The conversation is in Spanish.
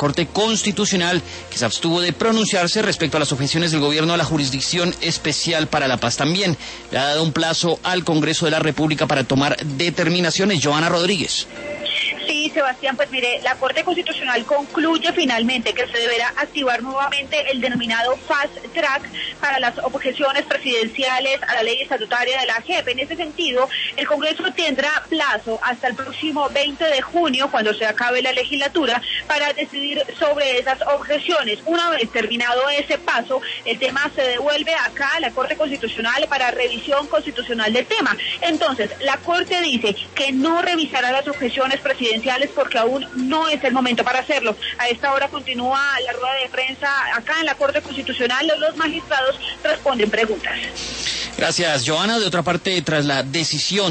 Corte Constitucional, que se abstuvo de pronunciarse respecto a las objeciones del gobierno a la Jurisdicción Especial para la Paz. También le ha dado un plazo al Congreso de la República para tomar determinaciones. Joana Rodríguez. Sí, Sebastián, pues mire, la Corte Constitucional concluye finalmente que se deberá activar nuevamente el denominado Fast Track para las objeciones presidenciales a la ley estatutaria de la JEP. En ese sentido, el Congreso tendrá plazo hasta el próximo 20 de junio, cuando se acabe la legislatura, para decidir sobre esas objeciones. Una vez terminado ese paso, el tema se devuelve acá a la Corte Constitucional para revisión constitucional del tema. Entonces, la Corte dice que no revisará las objeciones presidenciales porque aún no es el momento para hacerlo. A esta hora continúa la rueda de prensa acá en la Corte Constitucional. Los magistrados responden preguntas. Gracias, Joana. De otra parte, tras la decisión